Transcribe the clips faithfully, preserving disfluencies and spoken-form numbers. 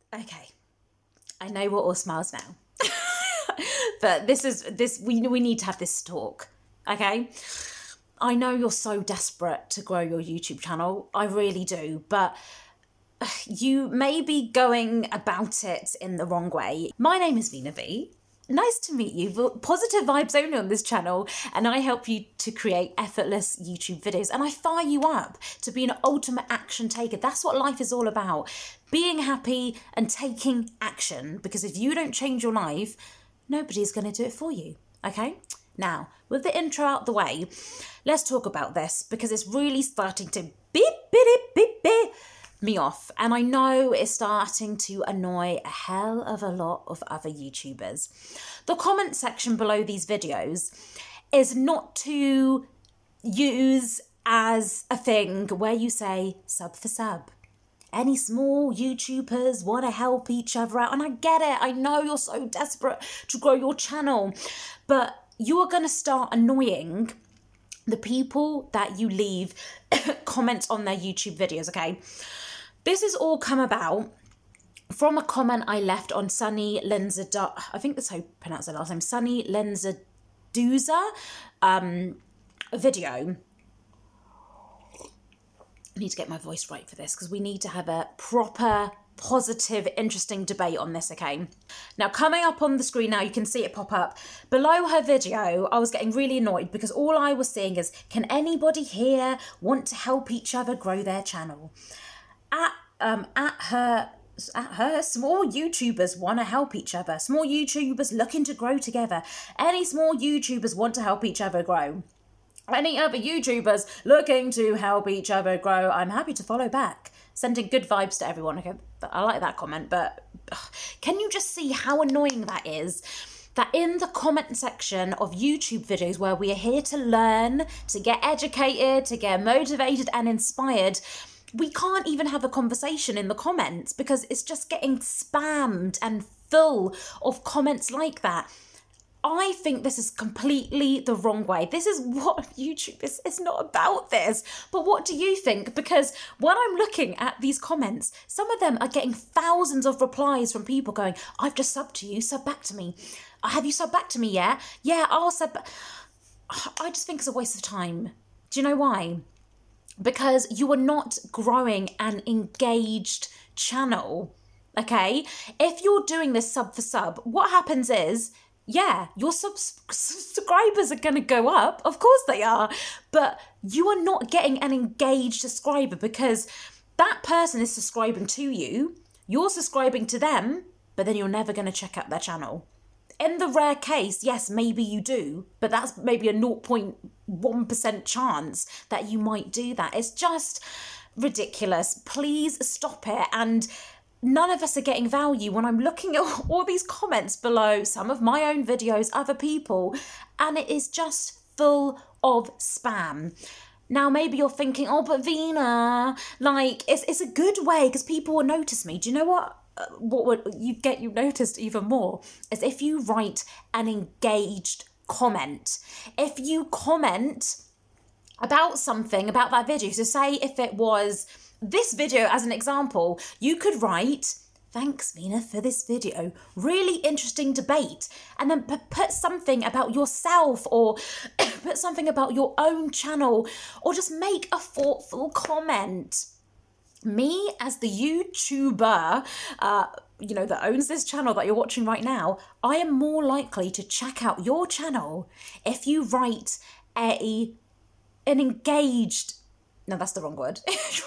Okay, I know we're all smiles now. But this is, this we, we need to have this talk, okay? I know you're so desperate to grow your YouTube channel. I really do. But you may be going about it in the wrong way. My name is Vina V. Nice to meet you. Positive vibes only on this channel, and I help you to create effortless YouTube videos, and I fire you up to be an ultimate action taker. That's what life is all about. Being happy and taking action, because if you don't change your life, nobody's going to do it for you, okay? Now, with the intro out the way, let's talk about this, because it's really starting to beep, beep, beep, beep, me off. And I know it's starting to annoy a hell of a lot of other YouTubers. The comment section below these videos is not to use as a thing where you say sub for sub. Any small YouTubers want to help each other out. And I get it. I know you're so desperate to grow your channel. But you are going to start annoying the people that you leave comments on their YouTube videos, okay? This has all come about from a comment I left on Sunny Lenza, I think that's how you pronounce her last name, Sunny Lenzaduza um, video. I need to get my voice right for this because we need to have a proper, positive, interesting debate on this, okay? Now, coming up on the screen now, you can see it pop up. Below her video, I was getting really annoyed because all I was seeing is, can anybody here want to help each other grow their channel? At, um, at her... At her, small YouTubers want to help each other. Small YouTubers looking to grow together. Any small YouTubers want to help each other grow. Any other YouTubers looking to help each other grow, I'm happy to follow back. Sending good vibes to everyone. Okay, I like that comment, but ugh, can you just see how annoying that is? That in the comment section of YouTube videos where we are here to learn, to get educated, to get motivated and inspired, we can't even have a conversation in the comments because it's just getting spammed and full of comments like that. I think this is completely the wrong way. This is what YouTube is. It's not about this. But what do you think? Because when I'm looking at these comments, some of them are getting thousands of replies from people going, I've just subbed to you, sub back to me. Have you subbed back to me, yeah? Yeah, I'll sub back. I just think it's a waste of time. Do you know why? Because you are not growing an engaged channel, okay? If you're doing this sub for sub, what happens is, yeah, your subs subscribers are going to go up. Of course they are. But you are not getting an engaged subscriber because that person is subscribing to you. You're subscribing to them, but then you're never going to check out their channel. In the rare case, yes, maybe you do, but that's maybe a zero point one percent chance that you might do that. It's just ridiculous. Please stop it. And none of us are getting value when I'm looking at all these comments below some of my own videos, other people, and it is just full of spam. Now, maybe you're thinking, oh, but Vina, like, it's, it's a good way because people will notice me. Do you know what? What would you get you noticed even more is if you write an engaged comment. If you comment about something, about that video. So say if it was this video as an example, you could write, thanks Vina for this video, really interesting debate, and then put something about yourself or put something about your own channel or just make a thoughtful comment. Me as the YouTuber, uh, you know, that owns this channel that you're watching right now, I am more likely to check out your channel if you write a an engaged, no, that's the wrong word.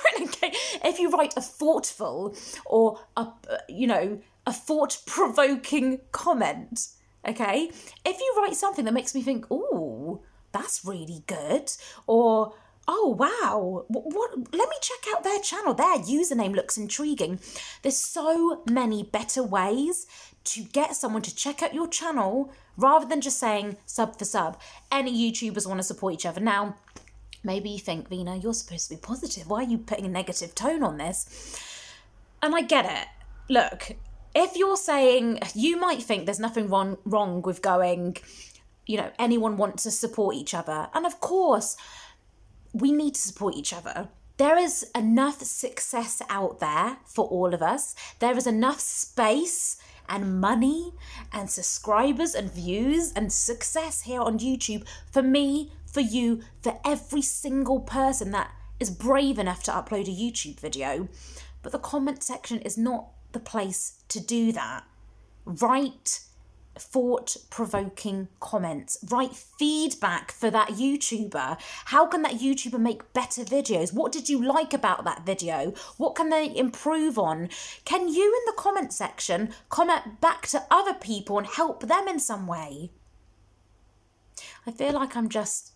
If you write a thoughtful or a, you know, a thought-provoking comment, okay? If you write something that makes me think, ooh, that's really good, or oh, wow, what, what, let me check out their channel. Their username looks intriguing. There's so many better ways to get someone to check out your channel rather than just saying sub for sub. Any YouTubers want to support each other. Now, maybe you think, Vina, you're supposed to be positive. Why are you putting a negative tone on this? And I get it. Look, if you're saying, you might think there's nothing wrong, wrong with going, you know, anyone wants to support each other. And of course, we need to support each other. There is enough success out there for all of us. There is enough space and money and subscribers and views and success here on YouTube for me, for you, for every single person that is brave enough to upload a YouTube video. But the comment section is not the place to do that. Write thought-provoking comments. Write feedback for that YouTuber. How can that YouTuber make better videos? What did you like about that video? What can they improve on? Can you in the comment section comment back to other people and help them in some way? I feel like I'm just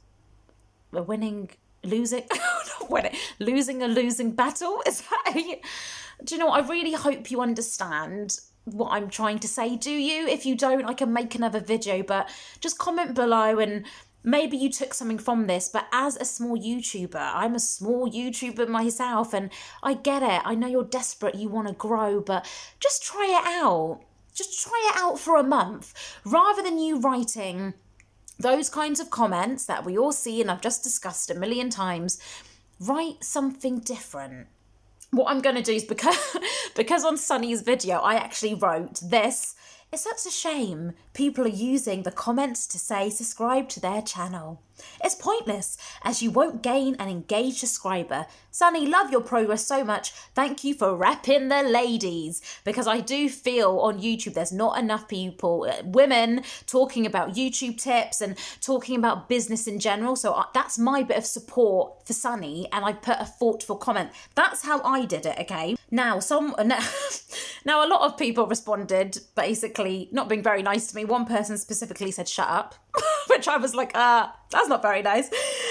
winning, losing, not winning, losing a losing battle. Is that? A, do you know what? I really hope you understand what I'm trying to say. Do you? If you don't, I can make another video, but just comment below and maybe you took something from this. But as a small YouTuber, I'm a small YouTuber myself and I get it. I know you're desperate, you want to grow, but just try it out. Just try it out for a month rather than you writing those kinds of comments that we all see and I've just discussed a million times. Write something different. What I'm going to do is, because, because on Sunny's video, I actually wrote this. It's such a shame people are using the comments to say subscribe to their channel. It's pointless as you won't gain an engaged subscriber. Sunny, love your progress so much. Thank you for repping the ladies. Because I do feel on YouTube there's not enough people, uh, women, talking about YouTube tips and talking about business in general. So I, that's my bit of support for Sunny, and I put a thoughtful comment. That's how I did it, okay? Now, some now, now a lot of people responded basically not being very nice to me. One person specifically said, shut up, which I was like, ah, uh, that's not very nice.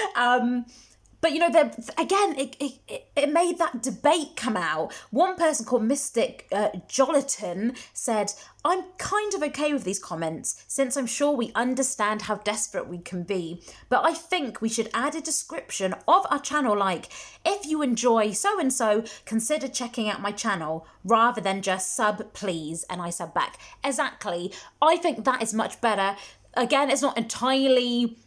Um, but, you know, again, it, it, it made that debate come out. One person called Mystic uh, Joliton said, I'm kind of okay with these comments since I'm sure we understand how desperate we can be. But I think we should add a description of our channel like, if you enjoy so-and-so, consider checking out my channel rather than just sub, please. And I sub back. Exactly. I think that is much better. Again, it's not entirely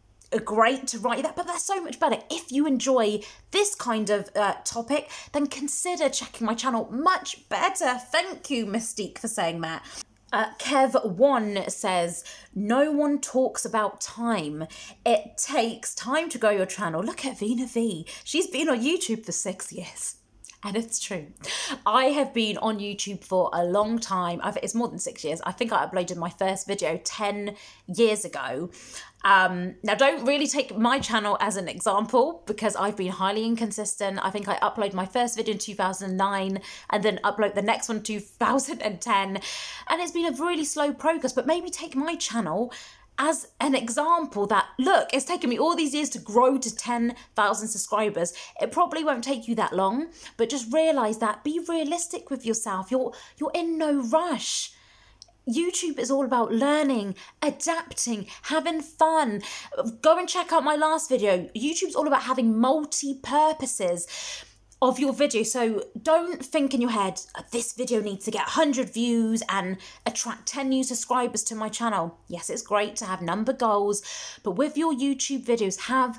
great to write that, but that's so much better. If you enjoy this kind of uh, topic, then consider checking my channel. Much better. Thank you, Mystique, for saying that. Uh, Kev one says, no one talks about time. It takes time to grow your channel. Look at Vina V. She's been on YouTube for six years. And it's true. I have been on YouTube for a long time. I've, it's more than six years. I think I uploaded my first video ten years ago. Um, now, don't really take my channel as an example because I've been highly inconsistent. I think I uploaded my first video in two thousand nine and then upload the next one in two thousand ten. And it's been a really slow progress, but maybe take my channel as an example that, look, it's taken me all these years to grow to ten thousand subscribers. It probably won't take you that long, but just realise that, be realistic with yourself. You're, you're in no rush. YouTube is all about learning, adapting, having fun. Go and check out my last video. YouTube's all about having multi-purposes of your video. So don't think in your head, this video needs to get one hundred views and attract ten new subscribers to my channel. Yes, it's great to have number goals, but with your YouTube videos, have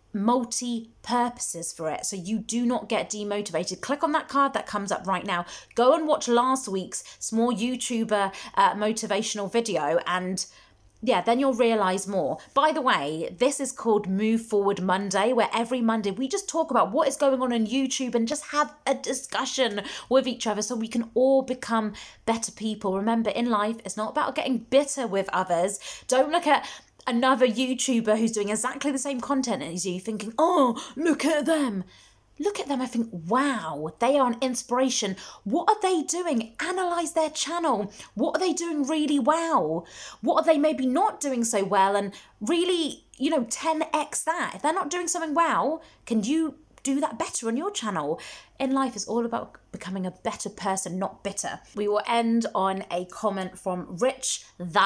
multi-purposes for it so you do not get demotivated. Click on that card that comes up right now. Go and watch last week's small YouTuber uh, motivational video and yeah, then you'll realise more. By the way, this is called Move Forward Monday, where every Monday we just talk about what is going on on YouTube and just have a discussion with each other so we can all become better people. Remember, in life, it's not about getting bitter with others. Don't look at another YouTuber who's doing exactly the same content as you thinking, oh, look at them. Look at them, I think, wow, they are an inspiration. What are they doing? Analyse their channel. What are they doing really well? What are they maybe not doing so well? And really, you know, ten X that. If they're not doing something well, can you do that better on your channel? In life, it's all about becoming a better person, not bitter. We will end on a comment from Rich the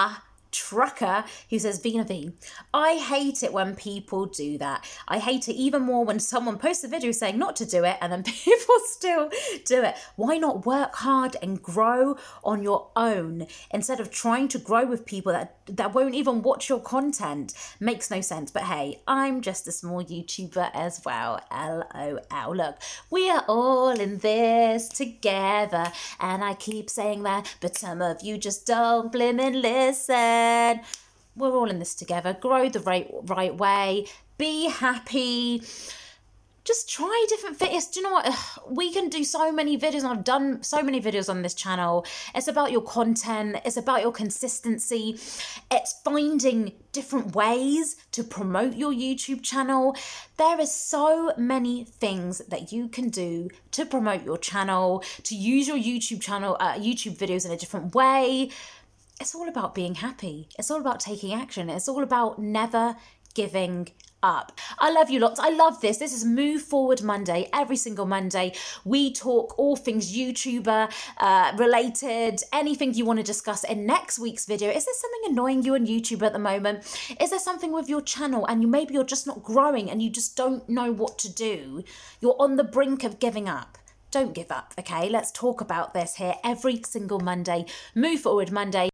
Trucker, who says, Vina V, I hate it when people do that. I hate it even more when someone posts a video saying not to do it and then people still do it. Why not work hard and grow on your own instead of trying to grow with people that, that won't even watch your content? Makes no sense. But hey, I'm just a small YouTuber as well. L O L. Look, we are all in this together. And I keep saying that, but some of you just don't blimmin' listen. We're all in this together. Grow the right right way. Be happy. Just try different videos. Do you know what? We can do so many videos. I've done so many videos on this channel. It's about your content. It's about your consistency. It's finding different ways to promote your YouTube channel. There is so many things that you can do to promote your channel, to use your YouTube channel, uh, YouTube videos in a different way. It's all about being happy. It's all about taking action. It's all about never giving up. I love you lots. I love this. This is Move Forward Monday. Every single Monday, we talk all things YouTuber uh, related, anything you want to discuss in next week's video. Is there something annoying you on YouTube at the moment? Is there something with your channel and you maybe you're just not growing and you just don't know what to do? You're on the brink of giving up. Don't give up, okay? Let's talk about this here every single Monday. Move Forward Monday.